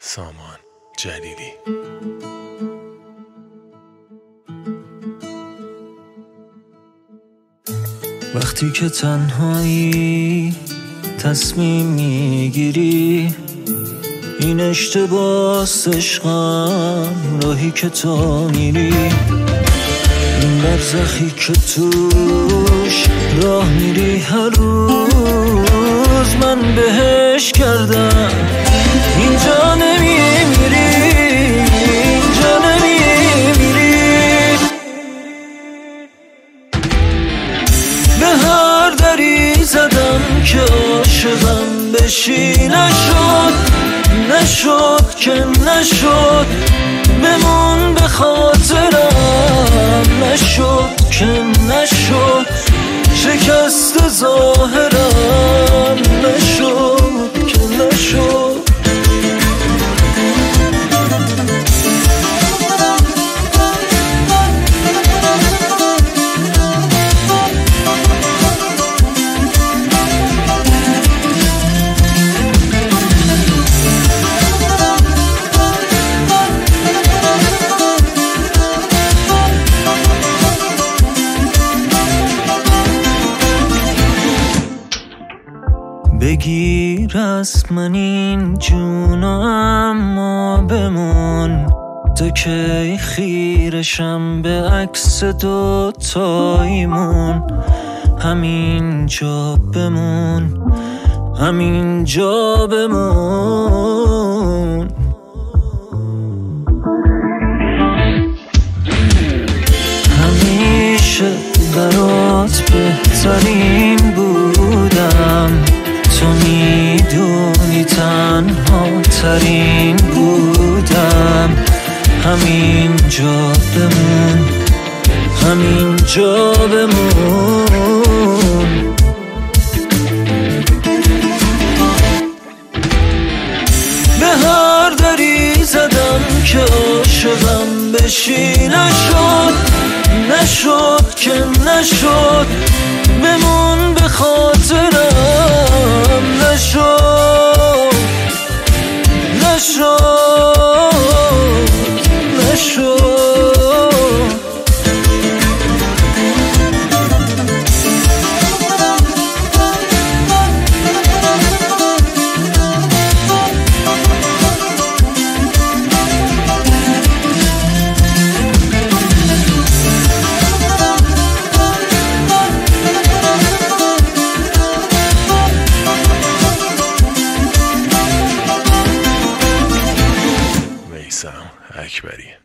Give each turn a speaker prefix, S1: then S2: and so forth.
S1: سامان جلیلی.
S2: وقتی که تنهایی تصمیم میگیری این اشتباس عشقم، راهی که تو میری، این برزخی که توش راه میری هر روز من بهش کردم. اینجا نمیمیری، اینجا نمیمیری، به هر دری زدم که عاشقم بشی، نشد که نشد، بمون به خاطرم، نشد که نشد، شکست ظاهرم، نشد که نشد. بگیر از من این جونو اما بمون، تا که خیرشم به عکس دوتاییمون. همینجا بمون، همینجا بمون. همیشه برات بهترین بودم، تو میدونی تنها ترین بودم. همینجا بمون، همینجا بمون. به هر دری زدم که عاشقم بشی، نشد که نشد، بمون به خاطرم، نشد
S1: میثم اکبری.